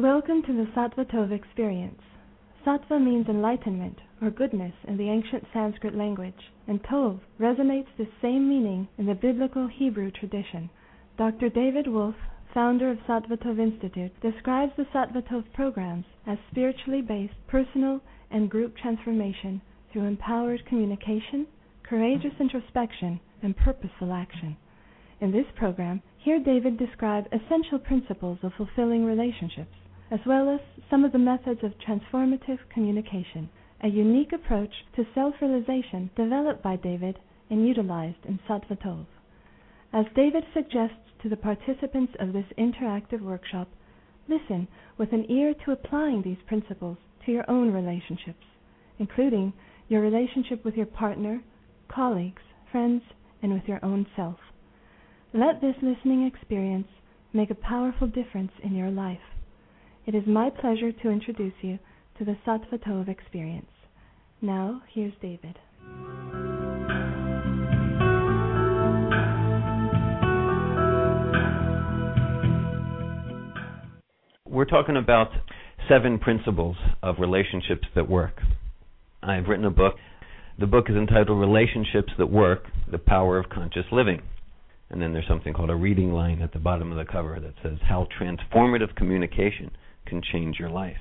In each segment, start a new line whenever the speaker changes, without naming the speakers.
Welcome to the Sattva Tov experience. Sattva means enlightenment or goodness in the ancient Sanskrit language, and Tov resonates the same meaning in the biblical Hebrew tradition. Dr. David Wolf, founder of Sattva Tov Institute, describes the Sattva Tov programs as spiritually based personal and group transformation through empowered communication, courageous introspection, and purposeful action. In this program, hear David describe essential principles of fulfilling relationships, as well as some of the methods of transformative communication, a unique approach to self-realization developed by David and utilized in Sattva Tov. As David suggests to the participants of this interactive workshop, listen with an ear to applying these principles to your own relationships, including your relationship with your partner, colleagues, friends, and with your own self. Let this listening experience make a powerful difference in your life. It is my pleasure to introduce you to the Sattva Tov experience. Now, here's David.
We're talking about 7 principles of relationships that work. I've written a book. The book is entitled Relationships That Work, The Power of Conscious Living. And then there's something called a reading line at the bottom of the cover that says how transformative communication can change your life.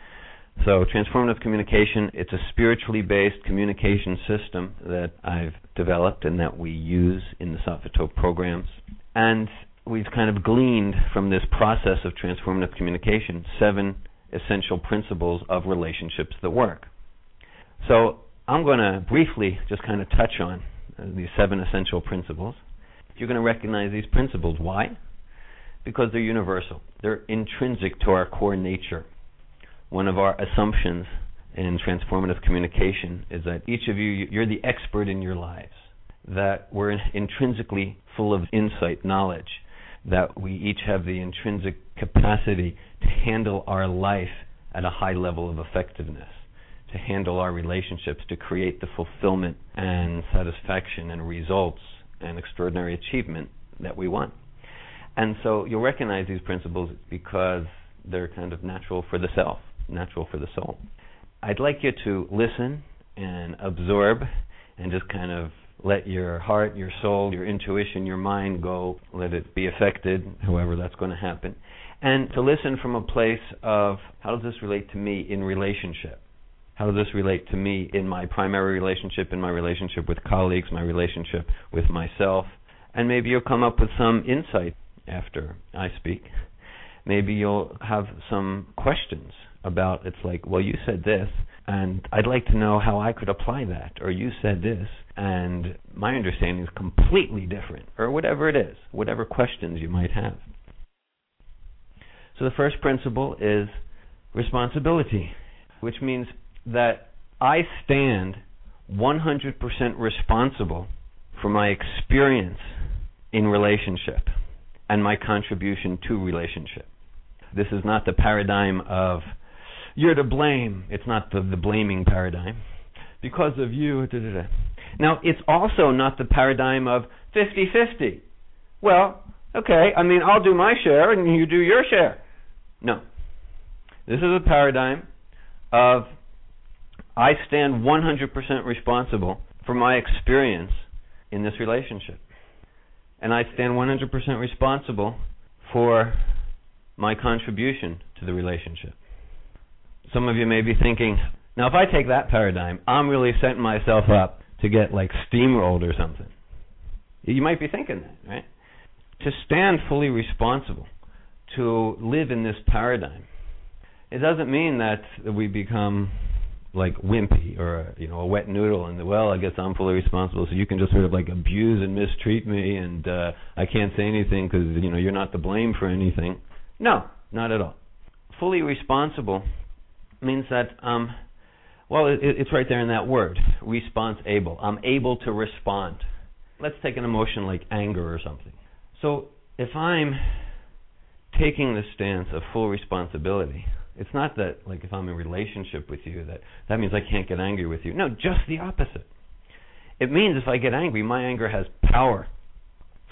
So transformative communication, it's a spiritually based communication system that I've developed and that we use in the Sattva Tov programs. And we've kind of gleaned from this process of transformative communication 7 essential principles of relationships that work. So I'm going to briefly just kind of touch on these 7 essential principles. You're going to recognize these principles. Why? Because they're universal. They're intrinsic to our core nature. One of our assumptions in transformative communication is that each of you, you're the expert in your lives, that we're intrinsically full of insight, knowledge, that we each have the intrinsic capacity to handle our life at a high level of effectiveness, to handle our relationships, to create the fulfillment and satisfaction and results and extraordinary achievement that we want. And so you'll recognize these principles because they're kind of natural for the self, natural for the soul. I'd like you to listen and absorb and just kind of let your heart, your soul, your intuition, your mind go, let it be affected, however that's going to happen. And to listen from a place of, how does this relate to me in relationship? How does this relate to me in my primary relationship, in my relationship with colleagues, my relationship with myself? And maybe you'll come up with some insight after I speak. Maybe you'll have some questions about, it's like, well, you said this, and I'd like to know how I could apply that, or you said this, and my understanding is completely different, or whatever it is, whatever questions you might have. So the first principle is responsibility, which means that I stand 100% responsible for my experience in relationship and my contribution to relationship. This is not the paradigm of, you're to blame. It's not the blaming paradigm. Because of you, da-da-da. Now, it's also not the paradigm of 50-50. Well, okay, I'll do my share and you do your share. No. This is a paradigm of, I stand 100% responsible for my experience in this relationship. And I stand 100% responsible for my contribution to the relationship. Some of you may be thinking, now if I take that paradigm, I'm really setting myself up to get like steamrolled or something. You might be thinking that, right? To stand fully responsible, to live in this paradigm, it doesn't mean that we become like wimpy or a wet noodle and well, I guess I'm fully responsible, so you can just sort of like abuse and mistreat me and I can't say anything because you're not to blame for anything. No, not at all. Fully responsible means that it's right there in that word, response-able. I'm able to respond. Let's take an emotion like anger or something. So if I'm taking the stance of full responsibility, it's not that, like, if I'm in a relationship with you, that means I can't get angry with you. No, just the opposite. It means if I get angry, my anger has power.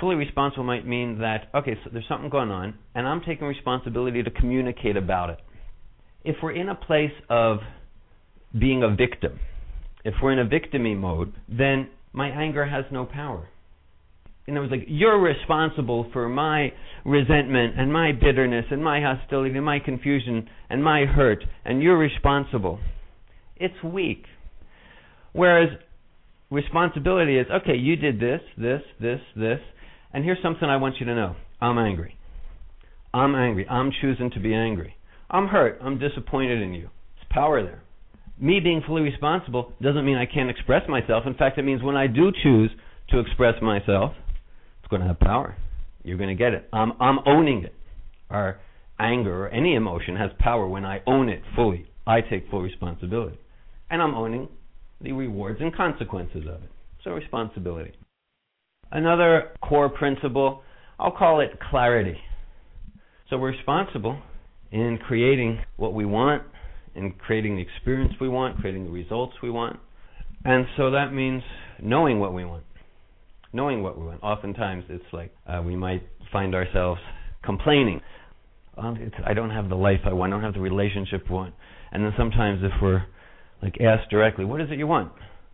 fully responsible might mean that, okay, so there's something going on, and I'm taking responsibility to communicate about it. If we're in a place of being a victim, if we're in a victimy mode, then my anger has no power. In other words, like, you're responsible for my resentment and my bitterness and my hostility and my confusion and my hurt, and you're responsible. It's weak. Whereas responsibility is, okay, you did this, and here's something I want you to know. I'm angry. I'm choosing to be angry. I'm hurt. I'm disappointed in you. There's power there. Me being fully responsible doesn't mean I can't express myself. In fact, it means when I do choose to express myself, it's going to have power. You're going to get it. I'm owning it. Our anger or any emotion has power when I own it fully. I take full responsibility. And I'm owning the rewards and consequences of it. So responsibility. Another core principle, I'll call it clarity. So we're responsible in creating what we want, in creating the experience we want, creating the results we want. And so that means knowing what we want. Oftentimes it's like we might find ourselves complaining. I don't have the life I want, I don't have the relationship I want. And then sometimes if we're like asked directly, what is it you want?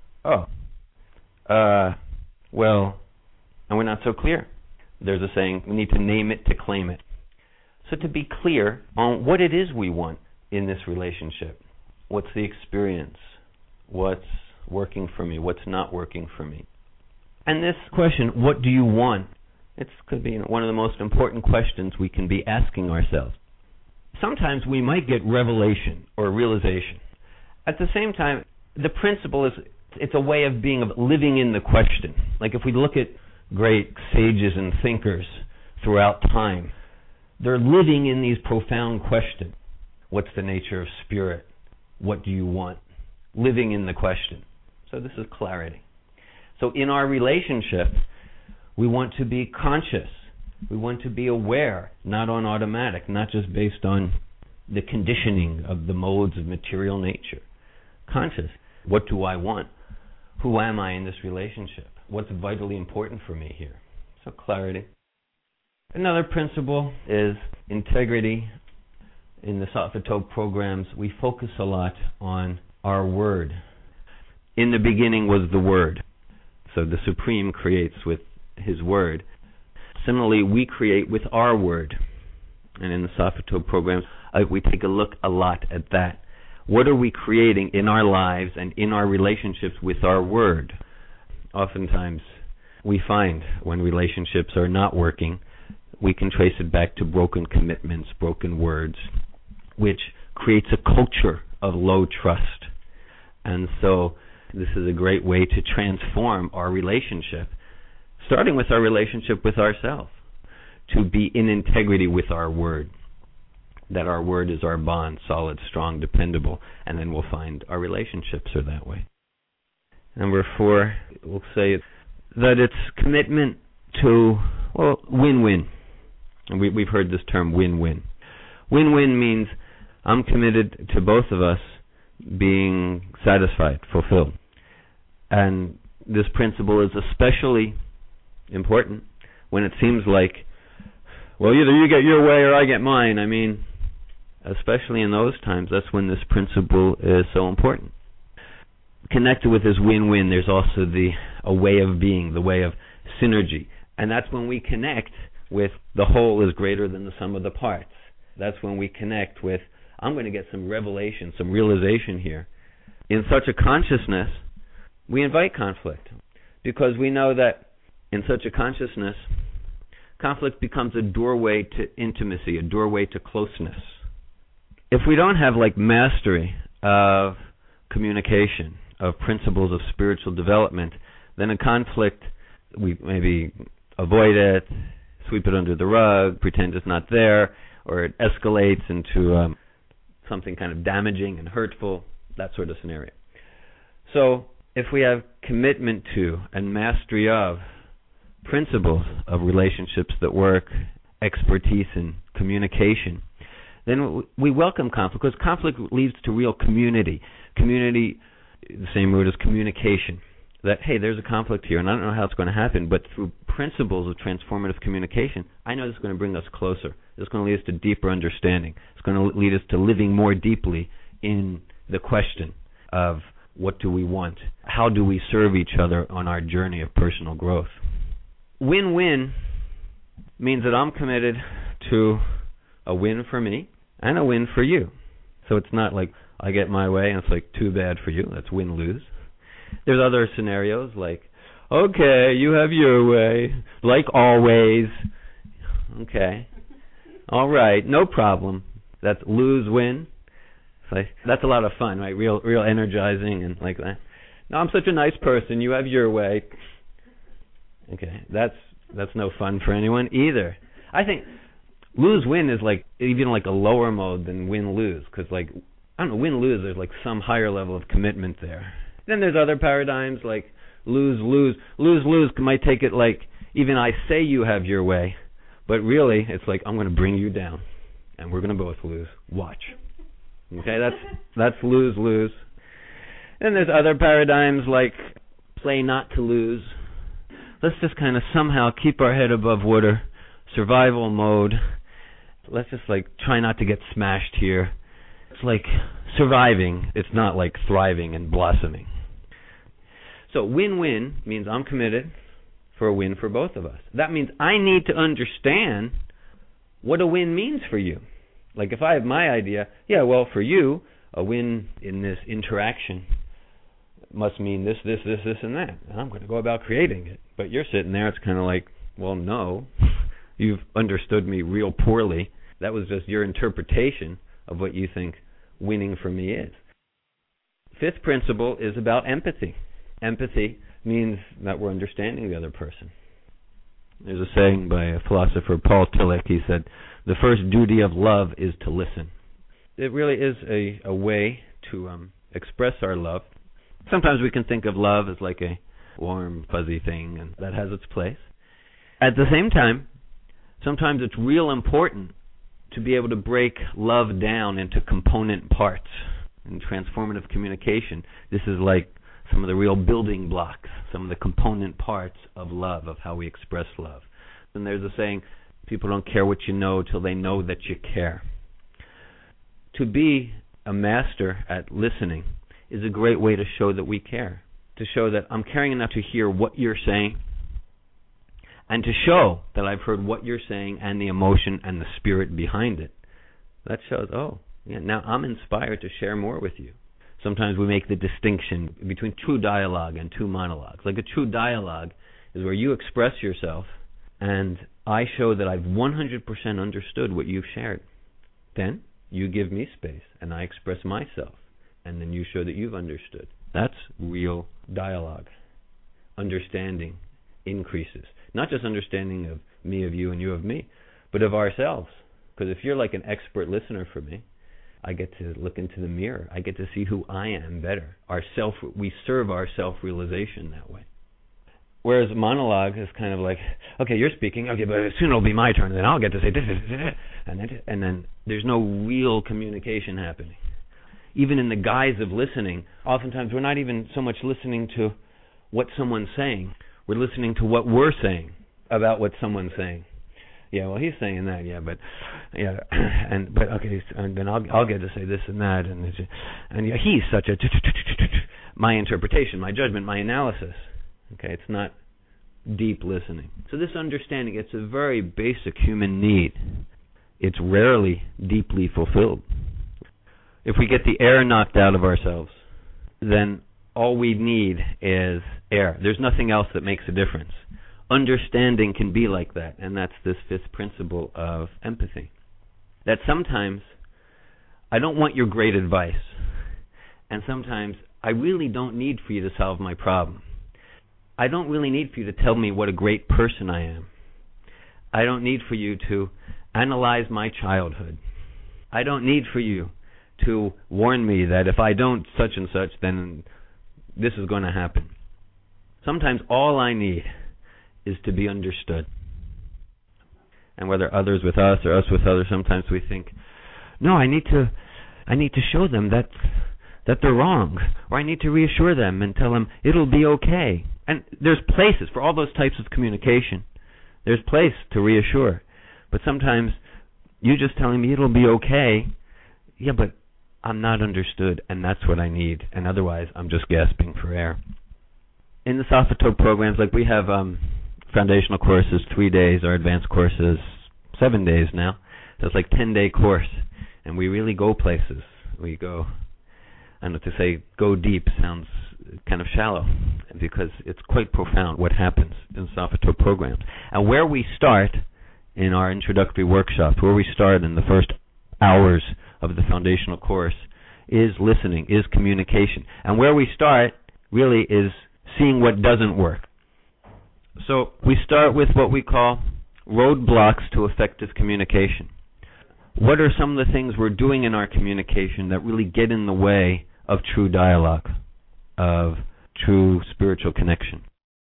Well, and we're not so clear. There's a saying, we need to name it to claim it. So to be clear on what it is we want in this relationship. What's the experience? What's working for me? What's not working for me? And this question, what do you want? It could be one of the most important questions we can be asking ourselves. Sometimes we might get revelation or realization. At the same time, the principle is, it's a way of living in the question. Like if we look at great sages and thinkers throughout time, they're living in these profound questions. What's the nature of spirit? What do you want? Living in the question. So this is clarity. So in our relationship, we want to be conscious. We want to be aware, not on automatic, not just based on the conditioning of the modes of material nature. Conscious. What do I want? Who am I in this relationship? What's vitally important for me here? So clarity. Another principle is integrity. In the Sattva Tog programs, we focus a lot on our word. In the beginning was the Word. So the Supreme creates with His Word. Similarly, we create with our word. And in the Sattva Tog programs, we take a look a lot at that. What are we creating in our lives and in our relationships with our word? Oftentimes, we find when relationships are not working, we can trace it back to broken commitments, broken words, which creates a culture of low trust. And so this is a great way to transform our relationship, starting with our relationship with ourselves, to be in integrity with our word, that our word is our bond, solid, strong, dependable, and then we'll find our relationships are that way. Number 4, we'll say that it's commitment to, win-win. And we've heard this term, win-win. Win-win means I'm committed to both of us being satisfied, fulfilled. And this principle is especially important when it seems like, well, either you get your way or I get mine. I mean, especially in those times, that's when this principle is so important. Connected with this win-win, there's also a way of being, the way of synergy. And that's when we connect with the whole is greater than the sum of the parts. That's when we connect with, I'm going to get some revelation, some realization here. In such a consciousness, we invite conflict, because we know that in such a consciousness, conflict becomes a doorway to intimacy, a doorway to closeness. If we don't have mastery of communication, of principles of spiritual development, then a conflict, we maybe avoid it, sweep it under the rug, pretend it's not there, or it escalates into something kind of damaging and hurtful, that sort of scenario. So if we have commitment to and mastery of principles of relationships that work, expertise in communication, then we welcome conflict, because conflict leads to real community. Community, the same root as communication. that, hey, there's a conflict here, and I don't know how it's going to happen, but through principles of transformative communication, I know this is going to bring us closer. It's going to lead us to deeper understanding. It's going to lead us to living more deeply in the question of what do we want? How do we serve each other on our journey of personal growth? Win-win means that I'm committed to a win for me and a win for you. So it's not like I get my way and it's like too bad for you. That's win-lose. There's other scenarios like, okay, you have your way, like always. Okay. All right, no problem. That's lose-win. Like, that's a lot of fun, right? Real energizing and like that. No, I'm such a nice person. You have your way. Okay, that's no fun for anyone either. I think lose-win is like even like a lower mode than win-lose, because like I don't know, win-lose, there's like some higher level of commitment there. Then there's other paradigms like lose-lose. Lose-lose might take it like even I say you have your way, but really it's like I'm going to bring you down, and we're going to both lose. Watch. Okay, that's lose-lose. Then there's other paradigms like play not to lose. Let's just kind of somehow keep our head above water, survival mode. Let's just like try not to get smashed here. It's like surviving. It's not like thriving and blossoming. So win-win means I'm committed for a win for both of us. That means I need to understand what a win means for you. Like if I have my idea, yeah, well, for you, a win in this interaction must mean this, and that. And I'm going to go about creating it. But you're sitting there, it's kind of like, well, no, you've understood me real poorly. That was just your interpretation of what you think winning for me is. Fifth principle is about empathy. Empathy means that we're understanding the other person. There's a saying by a philosopher, Paul Tillich. He said, the first duty of love is to listen. It really is a way to express our love. Sometimes we can think of love as like a warm, fuzzy thing, and that has its place. At the same time, sometimes it's real important to be able to break love down into component parts. In transformative communication, this is like some of the real building blocks, some of the component parts of love, of how we express love. And there's a saying, people don't care what you know till they know that you care. To be a master at listening is a great way to show that we care, to show that I'm caring enough to hear what you're saying, and to show that I've heard what you're saying and the emotion and the spirit behind it. That shows, oh, yeah, now I'm inspired to share more with you. Sometimes we make the distinction between true dialogue and true monologues. Like a true dialogue is where you express yourself and I show that I've 100% understood what you've shared. Then you give me space and I express myself, and then you show that you've understood. That's real dialogue. Understanding increases. Not just understanding of me, of you, and you of me, but of ourselves. Because if you're like an expert listener for me, I get to look into the mirror. I get to see who I am better. We serve our self-realization that way. Whereas monologue is kind of like, okay, you're speaking, okay, but soon it'll be my turn, and then I'll get to say this, and then there's no real communication happening. Even in the guise of listening, oftentimes we're not even so much listening to what someone's saying. We're listening to what we're saying about what someone's saying. Yeah, well, he's saying that, yeah, but okay, and then I'll get to say this and that, and yeah, he's such a my interpretation, my judgment, my analysis. Okay, it's not deep listening. So this understanding, it's a very basic human need. It's rarely deeply fulfilled. If we get the air knocked out of ourselves, then all we need is air. There's nothing else that makes a difference. Understanding can be like that, and that's this fifth principle of empathy. That sometimes I don't want your great advice, and sometimes I really don't need for you to solve my problem. I don't really need for you to tell me what a great person I am. I don't need for you to analyze my childhood. I don't need for you to warn me that if I don't such and such, then this is going to happen. Sometimes all I need is to be understood. And whether others with us or us with others, sometimes we think, no, I need to show them that that they're wrong, or I need to reassure them and tell them it'll be okay. And there's places for all those types of communication. There's place to reassure. But sometimes you just telling me it'll be okay, yeah, but I'm not understood, and that's what I need, and otherwise I'm just gasping for air. In the Sattva Tov programs, like we have foundational courses, 3 days, our advanced courses, 7 days now. So it's like 10-day course, and we really go places. We go, I don't know, to say go deep sounds kind of shallow, because it's quite profound what happens in Sattva Tov programs. And where we start in our introductory workshops, where we start in the first hours of the foundational course, is listening, is communication. And where we start really is seeing what doesn't work. So we start with what we call roadblocks to effective communication. What are some of the things we're doing in our communication that really get in the way of true dialogue, of true spiritual connection?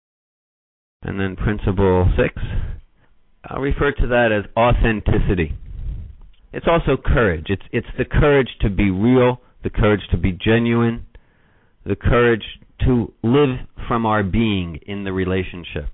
And then principle 6, I'll refer to that as authenticity. It's also courage. It's the courage to be real, the courage to be genuine, the courage to live from our being in the relationship.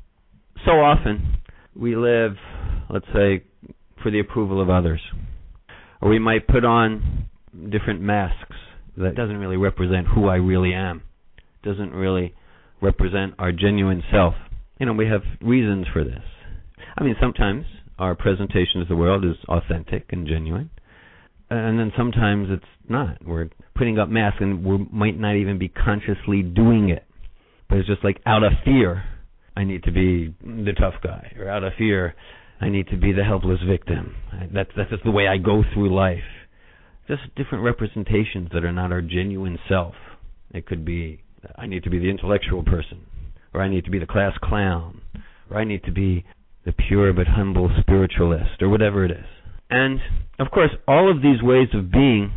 So often we live, let's say, for the approval of others. Or we might put on different masks that doesn't really represent who I really am. Doesn't really represent our genuine self. We have reasons for this. I mean, sometimes our presentation of the world is authentic and genuine, and then sometimes it's not. We're putting up masks, and we might not even be consciously doing it, but it's just like out of fear, I need to be the tough guy, or out of fear, I need to be the helpless victim. That's just the way I go through life. Just different representations that are not our genuine self. It could be, I need to be the intellectual person, or I need to be the class clown, or I need to be the pure but humble spiritualist, or whatever it is. And, of course, all of these ways of being,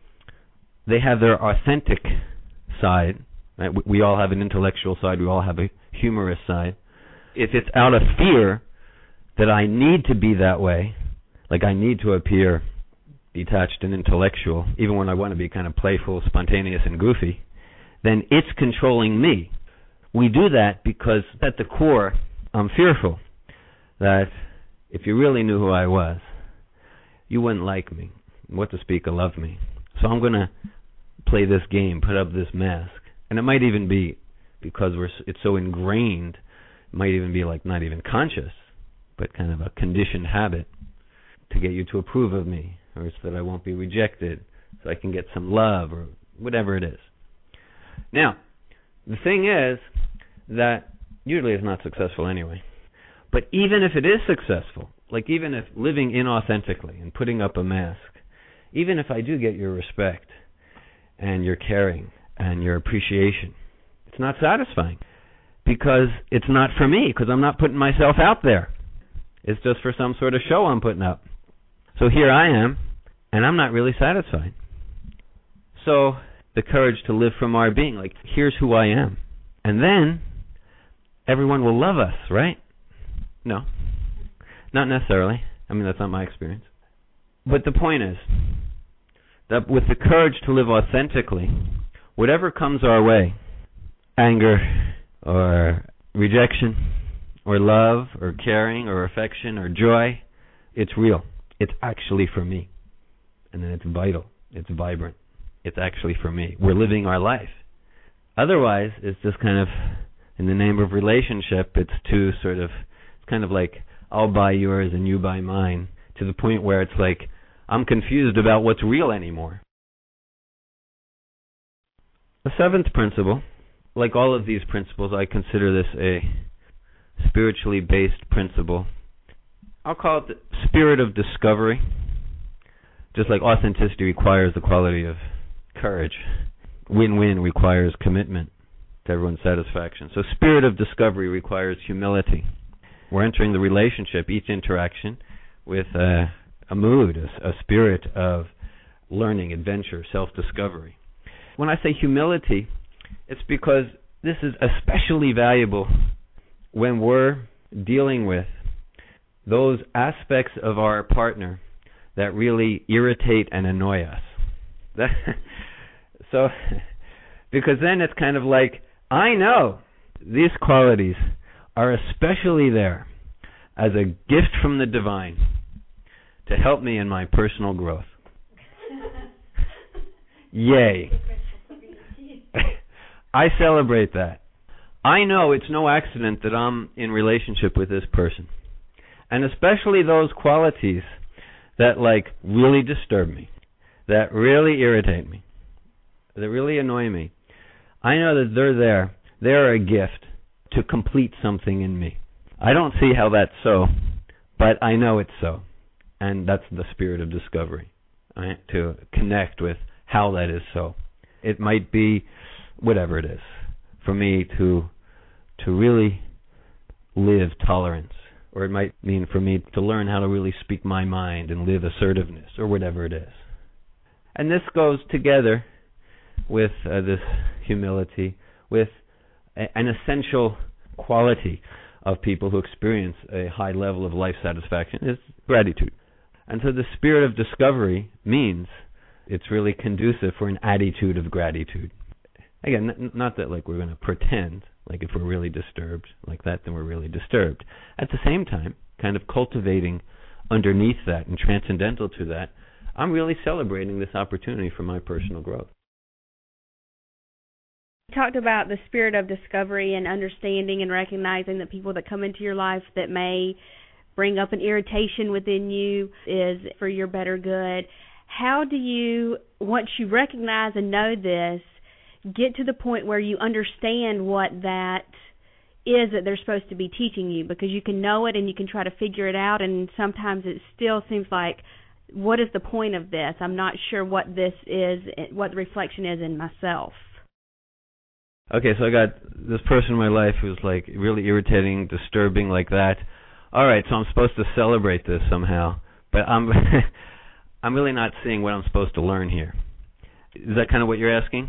they have their authentic side. Right? We all have an intellectual side. We all have a humorous side. If it's out of fear that I need to be that way, like I need to appear detached and intellectual, even when I want to be kind of playful, spontaneous, and goofy, then it's controlling me. We do that because at the core, I'm fearful that if you really knew who I was, you wouldn't like me. What to speak of love me. So I'm going to play this game, put up this mask. And it might even be because it's so ingrained, it might even be like not even conscious, but kind of a conditioned habit to get you to approve of me, or so that I won't be rejected, so I can get some love, or whatever it is. Now, the thing is that usually it's not successful anyway. But even if it is successful, like even if living inauthentically and putting up a mask, even if I do get your respect and your caring and your appreciation, it's not satisfying because it's not for me, because I'm not putting myself out there. It's just for some sort of show I'm putting up. So here I am, and I'm not really satisfied. So the courage to live from our being, like here's who I am. And then everyone will love us, right? No, not necessarily. I mean, that's not my experience. But the point is that with the courage to live authentically, whatever comes our way, anger or rejection or love or caring or affection or joy, it's real. It's actually for me. And then it's vital. It's vibrant. It's actually for me. We're living our life. Otherwise, it's just kind of, in the name of relationship, it's too sort of, it's kind of like, I'll buy yours and you buy mine, to the point where it's like, I'm confused about what's real anymore. The seventh principle, like all of these principles, I consider this a spiritually based principle. I'll call it the spirit of discovery. Just like authenticity requires the quality of courage, win-win requires commitment to everyone's satisfaction. So spirit of discovery requires humility. We're entering the relationship, each interaction, with a mood, a spirit of learning, adventure, self-discovery. When I say humility, it's because this is especially valuable when we're dealing with those aspects of our partner that really irritate and annoy us. So, because then it's kind of like, I know these qualities are especially there as a gift from the divine to help me in my personal growth. Yay. I celebrate that. I know it's no accident that I'm in relationship with this person. And especially those qualities that really disturb me, that really irritate me, that really annoy me. I know that they're there. They're a gift to complete something in me. I don't see how that's so, but I know it's so. And that's the spirit of discovery, right? To connect with how that is so. It might be whatever it is for me to really live tolerance, or it might mean for me to learn how to really speak my mind and live assertiveness, or whatever it is. And this goes together with this humility, with an essential quality of people who experience a high level of life satisfaction is gratitude. And so the spirit of discovery means it's really conducive for an attitude of gratitude. Again, not that we're going to pretend, if we're really disturbed like that, then we're really disturbed. At the same time, kind of cultivating underneath that and transcendental to that, I'm really celebrating this opportunity for my personal growth.
You talked about the spirit of discovery and understanding and recognizing that people that come into your life that may bring up an irritation within you is for your better good. How do you, once you recognize and know this, get to the point where you understand what that is that they're supposed to be teaching you? Because you can know it and you can try to figure it out, and sometimes it still seems like, what is the point of this? I'm not sure what this is, what the reflection is in myself.
Okay, so I got this person in my life who's really irritating, disturbing like that. All right, so I'm supposed to celebrate this somehow, but I'm really not seeing what I'm supposed to learn here. Is that kind of what you're asking?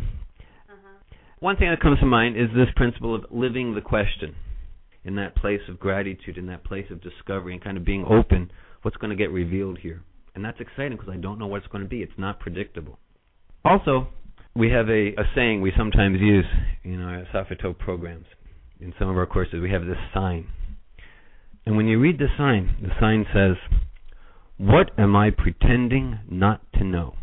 One thing that comes to mind is this principle of living the question in that place of gratitude, in that place of discovery, and kind of being open. What's going to get revealed here? And that's exciting because I don't know what it's going to be. It's not predictable. Also, we have a saying we sometimes use in our Safato programs. In some of our courses, we have this sign. And when you read the sign says, "What am I pretending not to know?"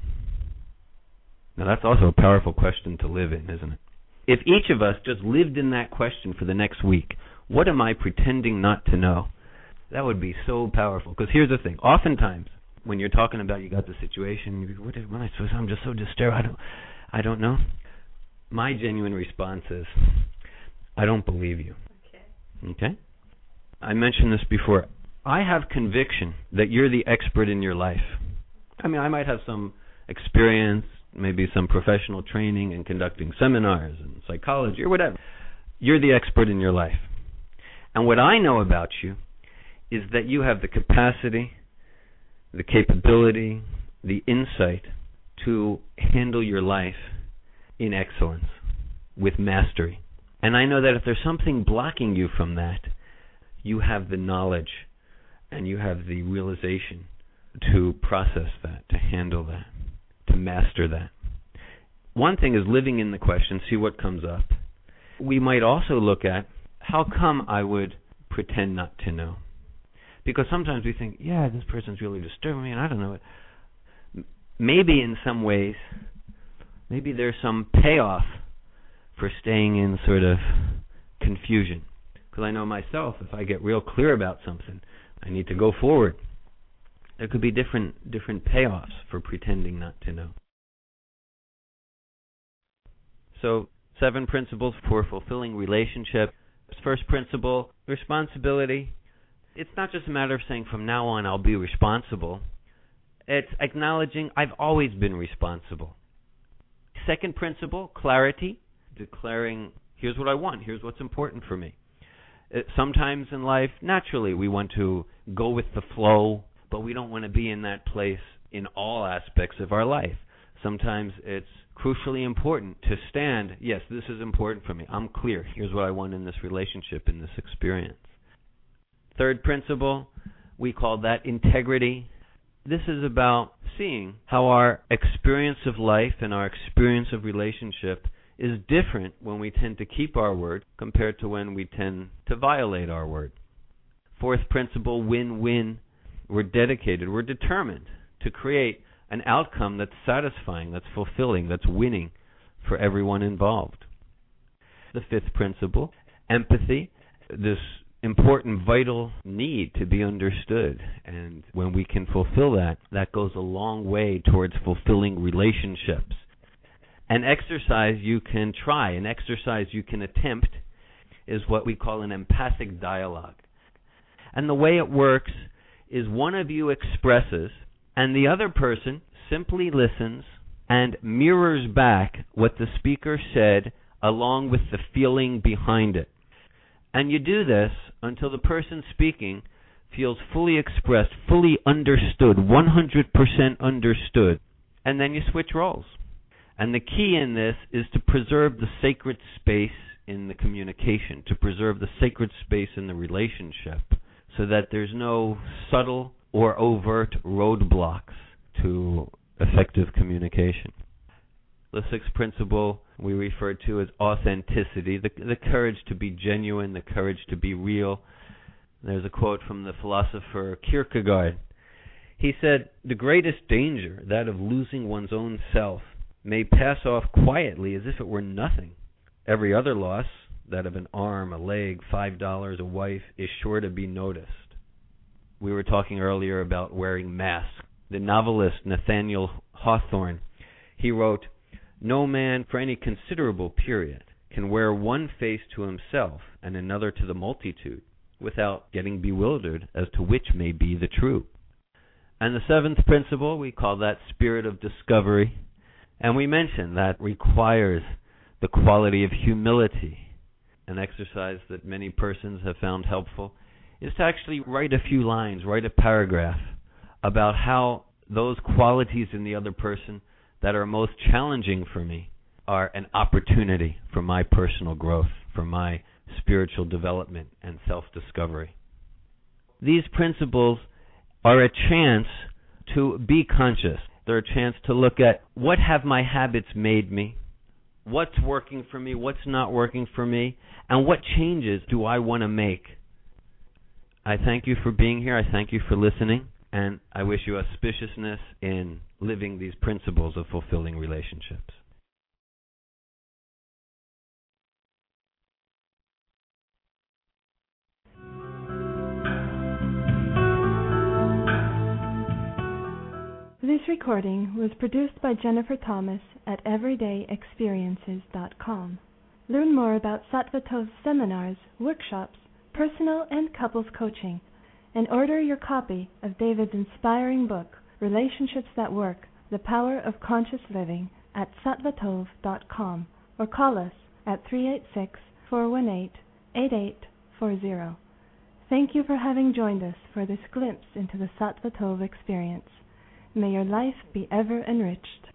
Now that's also a powerful question to live in, isn't it? If each of us just lived in that question for the next week, what am I pretending not to know? That would be so powerful. Because here's the thing. Oftentimes, when you're talking about you got the situation, you go, what am I supposed to? I'm just so disturbed. I don't know. My genuine response is, I don't believe you. Okay? I mentioned this before. I have conviction that you're the expert in your life. I mean, I might have some experience, maybe some professional training in conducting seminars and psychology or whatever. You're the expert in your life. And what I know about you is that you have the capacity, the capability, the insight to handle your life in excellence, with mastery. And I know that if there's something blocking you from that, you have the knowledge and you have the realization to process that, to handle that, to master that. One thing is living in the question, see what comes up. We might also look at, how come I would pretend not to know? Because sometimes we think, yeah, this person's really disturbing me, and I don't know it. Maybe in some ways, maybe there's some payoff for staying in sort of confusion. Because I know myself, if I get real clear about something, I need to go forward. There could be different payoffs for pretending not to know. So, 7 principles for fulfilling relationship. First principle, responsibility. It's not just a matter of saying from now on I'll be responsible. It's acknowledging I've always been responsible. Second principle, clarity. Declaring, here's what I want, here's what's important for me. Sometimes in life, naturally, we want to go with the flow, but we don't want to be in that place in all aspects of our life. Sometimes it's crucially important to stand, yes, this is important for me. I'm clear. Here's what I want in this relationship, in this experience. Third principle, we call that integrity. This is about seeing how our experience of life and our experience of relationship is different when we tend to keep our word compared to when we tend to violate our word. Fourth principle, win-win. We're dedicated, we're determined to create an outcome that's satisfying, that's fulfilling, that's winning for everyone involved. The fifth principle, empathy, this important, vital need to be understood. And when we can fulfill that, that goes a long way towards fulfilling relationships. An exercise you can try, an exercise you can attempt, is what we call an empathic dialogue. And the way it works is one of you expresses, and the other person simply listens and mirrors back what the speaker said along with the feeling behind it. And you do this until the person speaking feels fully expressed, fully understood, 100% understood. And then you switch roles. And the key in this is to preserve the sacred space in the communication, to preserve the sacred space in the relationship, so that there's no subtle or overt roadblocks to effective communication. The sixth principle we refer to as authenticity, the courage to be genuine, the courage to be real. There's a quote from the philosopher Kierkegaard. He said, "The greatest danger, that of losing one's own self, may pass off quietly as if it were nothing. Every other loss, that of an arm, a leg, $5, a wife, is sure to be noticed." We were talking earlier about wearing masks. The novelist Nathaniel Hawthorne, he wrote, "No man for any considerable period can wear one face to himself and another to the multitude without getting bewildered as to which may be the true." And the seventh principle, we call that spirit of discovery. And we mentioned that requires the quality of humility. An exercise that many persons have found helpful is to actually write a few lines, write a paragraph about how those qualities in the other person that are most challenging for me are an opportunity for my personal growth, for my spiritual development and self-discovery. These principles are a chance to be conscious. They're a chance to look at what have my habits made me, what's working for me, what's not working for me, and what changes do I want to make. I thank you for being here. I thank you for listening. And I wish you auspiciousness in living these principles of fulfilling relationships.
This recording was produced by Jennifer Thomas at everydayexperiences.com. Learn more about Sattva Tov's seminars, workshops, personal and couples coaching, and order your copy of David's inspiring book, Relationships That Work, The Power of Conscious Living, at sattvatov.com, or call us at 386-418-8840. Thank you for having joined us for this glimpse into the Sattva Tov experience. May your life be ever enriched.